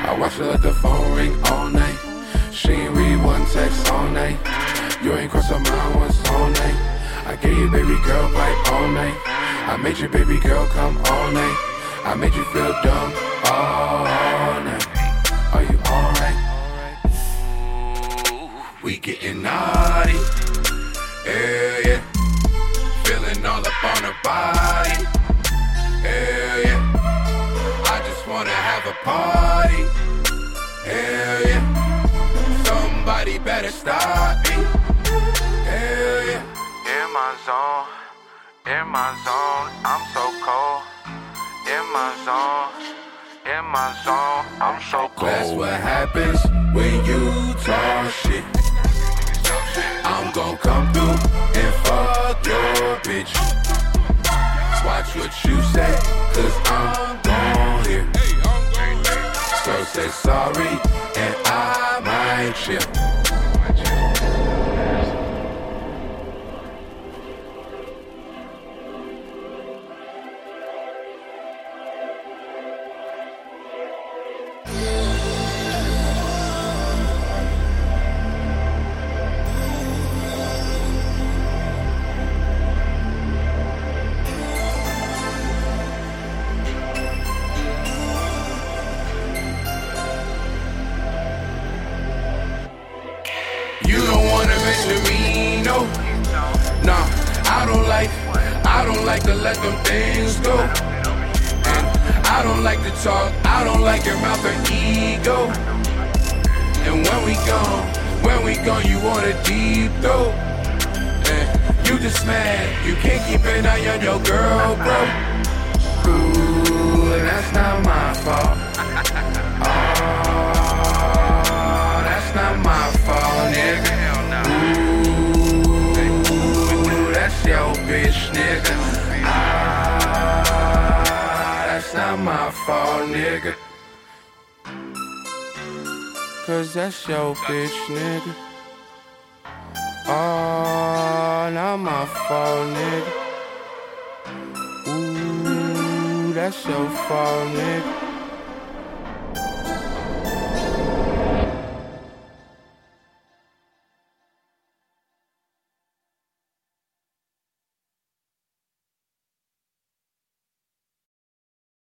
I watch her let the phone ring all night. She ain't read one text all night. You ain't crossed her mind once all night. I gave you baby girl pipe all night. I made your baby girl come all night. I made you feel dumb all night. Are you alright? We getting naughty. Hell yeah. Feeling all up on her body. Hell yeah. I just wanna have a party. Hell yeah. Somebody better stop me. Hell yeah. In my zone, I'm so cold. In my zone, I'm so cold. That's what happens when you talk shit. I'm gon' come through and fuck your bitch. Watch what you say, cause I'm gon' hear. So say sorry and I might chill. You don't wanna mention me, no. Nah, I don't like to let them things go. And I don't like to talk, I don't like your mouth or ego. And when we gone, you want a deep throat. And you just mad, you can't keep an eye on your girl, bro. Ooh, that's not my fault. That's not my fault, nigga. Ooh, that's your bitch, nigga. That's not my fault, nigga. Cause that's your bitch, nigga. Not my fault, nigga. Ooh, that's your fault, nigga.